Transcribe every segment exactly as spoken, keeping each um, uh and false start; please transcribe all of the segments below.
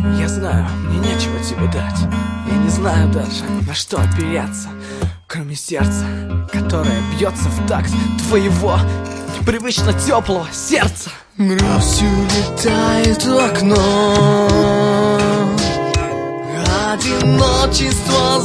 Я знаю, мне нечего тебе дать. Я не знаю даже, на что опереться, кроме сердца, которое бьется в такт твоего непривычно теплого сердца. Грусть улетает в окно, одиночество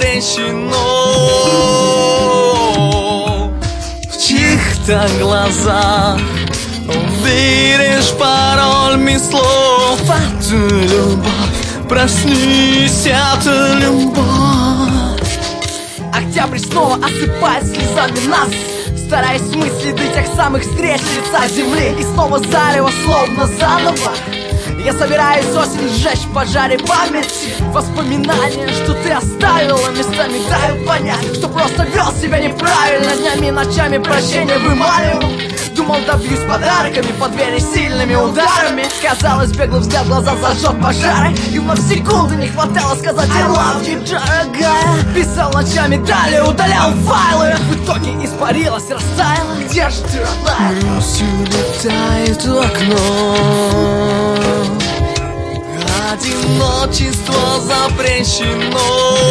запрещено. В чьих-то глазах увидишь пароль без слов. Это любовь, проснись, это любовь. Октябрь снова осыпает слезами нас, стараясь смыть следы тех самых встреч с лица земли. И снова зарево, словно заново я собираюсь осень сжечь в пожаре памяти. Воспоминания, что ты оставила, местами дают понять, что просто вел себя неправильно. Днями и ночами прощения вымаливал. Думал, добьюсь подарками, по двери сильными ударами. Казалось, беглый взгляд, глаза зажжет пожары. И вновь секунды не хватало сказать I love you, дорогая. Писал ночами, далее удалял файлы. В итоге испарилась, растаяла. Где же ты, родная? Грусть улетает в окно, одиночество запрещено.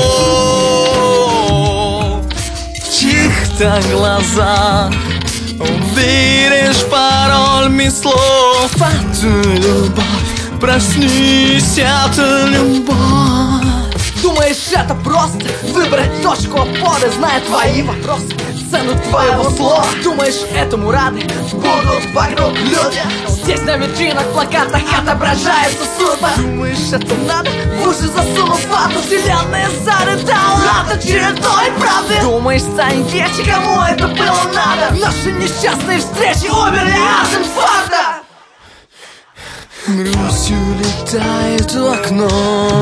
В чьих-то глазах увидишь пароль без слов. Это любовь, проснись, это любовь. Думаешь, это просто выбрать точку опоры, зная твои вопросы, цену твоего слова? Думаешь, этому рады будут вокруг люди? Здесь на витринах, плакатах отображается судьба. Думаешь, это надо? В уши засунув вату, вселенная зарыдала от очередной правды. Думаешь, станет легче, кому это было надо? Наши несчастные встречи умерли от инфаркта. Грусть улетает в окно,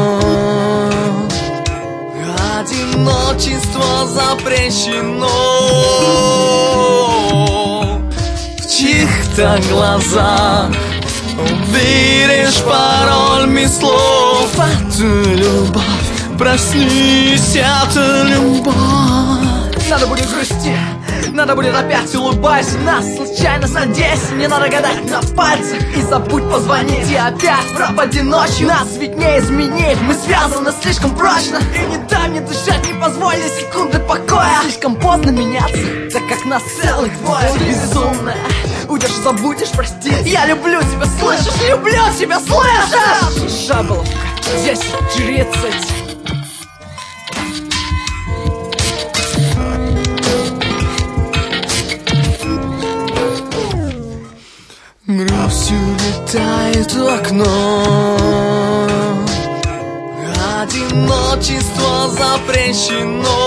одиночество запрещено. В чьих-то глазах увидишь пароль без слов. Это любовь, проснись, это любовь. Надо будет грусти, надо будет опять улыбайся. Нас случайно задейся, не надо гадать на пальцах. И забудь позвонить, и опять пропади ночью. Нас ведь не изменить, мы связаны слишком прочно. И не дай мне дышать, не позволь ни секунды покоя. Слишком поздно меняться, так как нас целых двое. Безумная, уйдешь, забудешь, прости. Я люблю тебя, слышишь, люблю тебя, слышишь. Шаболовка, десять тридцать. Грусть улетает в окно, одиночество запрещено.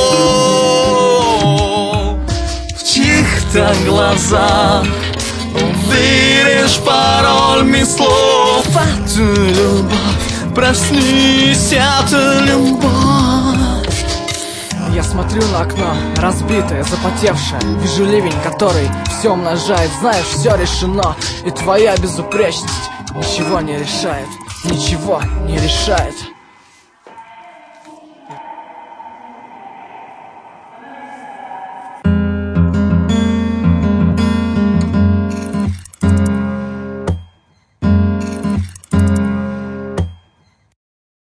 В чьих-то глазах увидишь пароль без слов. Это любовь, проснись, это любовь. Я смотрю на окно, разбитое, запотевшее. Вижу ливень, который все умножает. Знаешь, все решено, и твоя безупречность ничего не решает, ничего не решает.